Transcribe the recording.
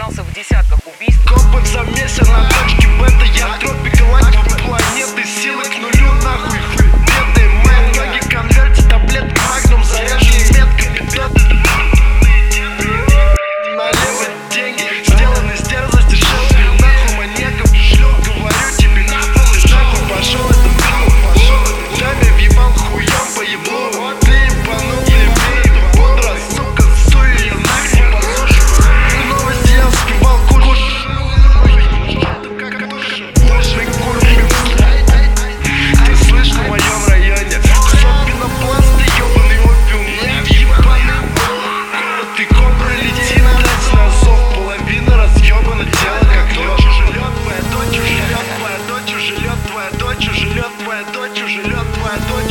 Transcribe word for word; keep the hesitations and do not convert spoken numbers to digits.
признался в десятках убийств. Копы совместно на точке бета. Я тропик галактики, планеты, силы к нулю, нахуй бедные мои ноги, конверте, таблетки, магнум, заряжен, метка, бедот. Налево деньги, сделаны с дерзости, шеф, нахуй маньяков, шлю, говорю тебе, нахуй пошел это мимо, пошел. Даме въебал хуем по еблу, ты ебанутый, бей, бодро, сука, суй ее нахуй, послушай. Новости я успевал кушать. Божий курви. Ты слышь, на моем районе кусок пенопласта, ебаный опиум, ебаный. Ты кобра, лети, блядь, на зов. Половина разъебана, тело как лед. Живет твоя дочь, живет твоя дочь, живет твоя дочь, живет твоя дочь, живет твоя дочь.